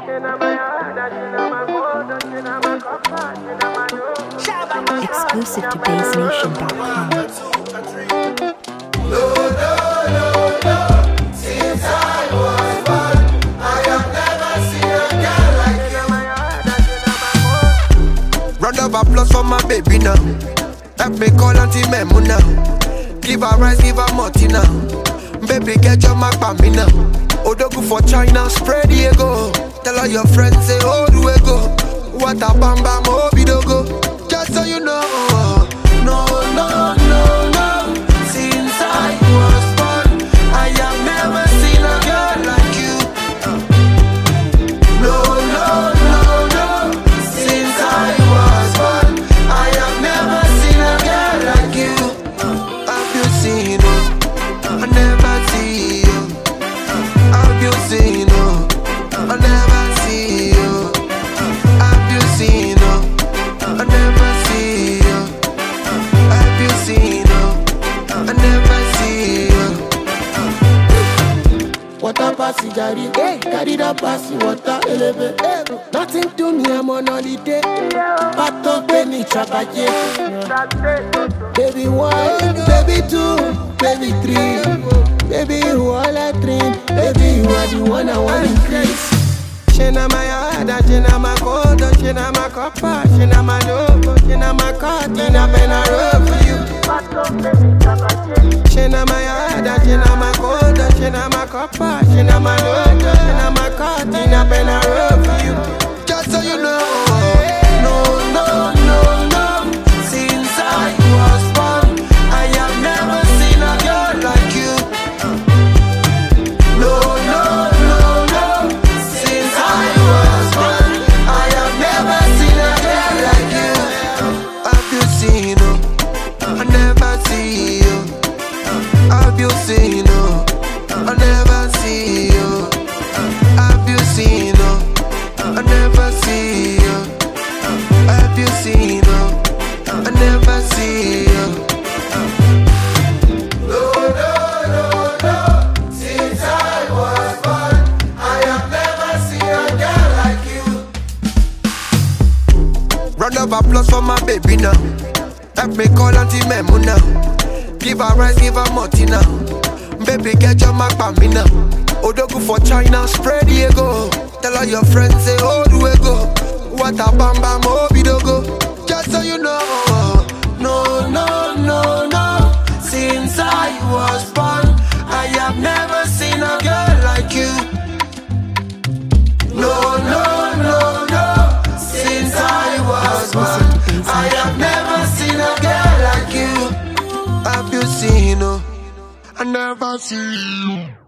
Exclusive to BassNation.com. Since I was born, I have never seen a girl like you. Round of applause for my baby now. Let me call Auntie Memu now. Give her rice, give her multi now. Baby, get your mark by me now. Odogu for China, spread the ego. Tell all your friends, say, oh, do it go. What a bam bam, oh, bidogo. Just so you know, no. Since I was born, I have never seen a girl like you. No. Since I was born, I have never seen a girl like you. Have you seen her? I never see you. Have you seen her? I never see you. Have you seen her? I never see you. Have you seen her? I never see you. Water passy carry, carry that passy water elevate. Nothing to me, I'm on holiday. Pato Benny Chabaye. Baby 1, baby 2, baby 3. Baby you all I dream. Baby you are the one I want to increase. Shena my heart, shena my cold, shena my copper, shena my logo, shena my card, shena pen I roll for you. Shena my heart, shena my cold, shena my copper, shena my logo, shena my card, shena pen I roll for you. Just so you know, no. Since I was born, I have never seen a girl like you. No. Since I was born, I have never seen a girl like you. Have you seen her? I never see you. Have you seen her? I never see you. Have you seen her? I never see you. Have you seen her? I never see you. No. Since I was born, I have never seen a girl like you. Round of applause for my baby now. Let me call Auntie Memu now. Give her rice, give her multi now. Baby, get your mark by me now. Odogu for China, spread the ego. Tell all your friends, say, oh, do it go. What a bam bam, oh, bidogo. Just so you know, no. Since I was born, I have never seen a girl like you. No. Since I was born, I have never seen a girl like you. Have you seen her? I never see you.